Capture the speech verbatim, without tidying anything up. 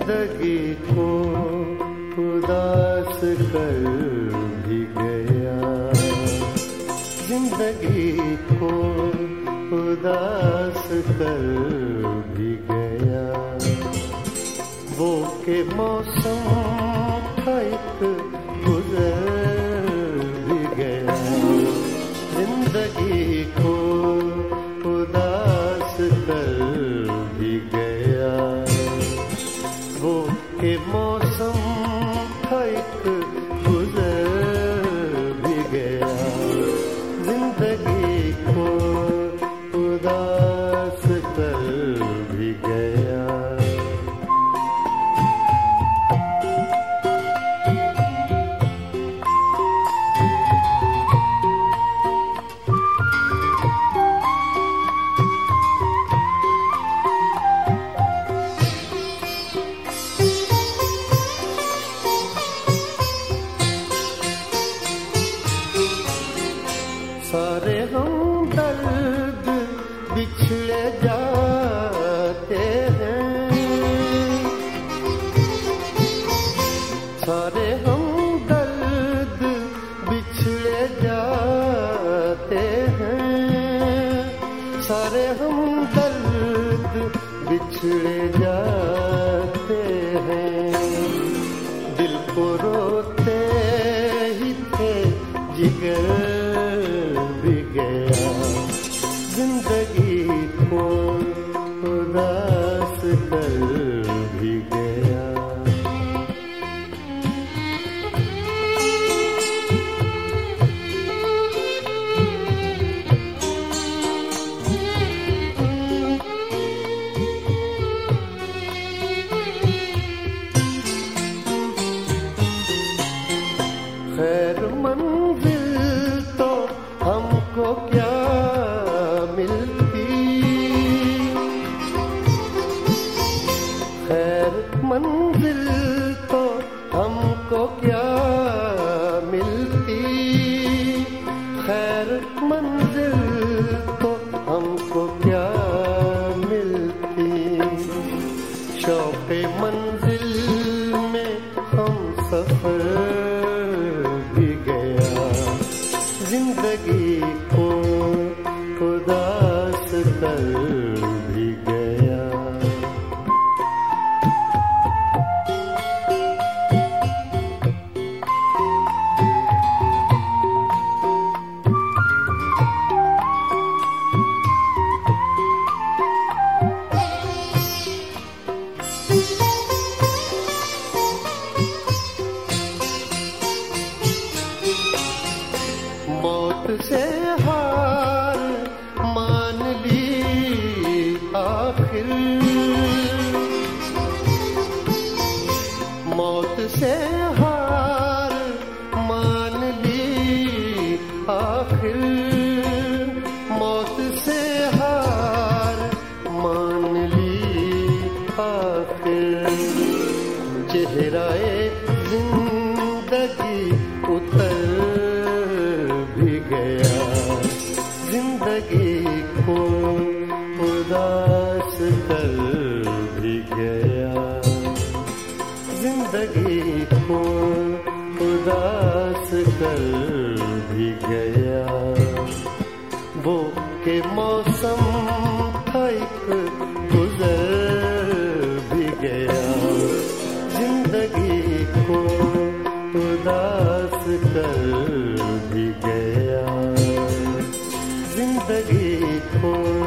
जिंदगी को उदास कर भी गया, जिंदगी को उदास कर भी गया। वो के मौसम था एक गुजर भी गया, जिंदगी को उदास कर भी गया। वो के मौसम था एक गुजर भी गया, जिंदगी को उदास कर भी गया। सारे हम दर्द बिछड़े जाते हैं, सारे हम दर्द बिछड़े जाते हैं, सारे हम दर्द बिछड़े जाते हैं। दिल को रोते ही थे जिगर भी गया, जिंदगी को उदास कर भी गया। खैर मंजिल तो हमको क्या मिलती, खैर मंजिल तो हमको क्या मिलती, खैर मंजिल तो हमको क्या मिलती। शौक़े मंजिल में हम सफर भी गया, जिंदगी को उदास कर भी गया। मौत से हार मान ली आखिर, मौत से हार मान ली आखिर, मौत से हार मान ली आखिर। चेहराए जिंदगी उतर भी गया, जिंदगी को उदास कर भी गया, जिंदगी को उदास कर भी गया। वो के मौसम था एक गुजर भी गया, जिंदगी को उदास कर भी गया, जिंदगी को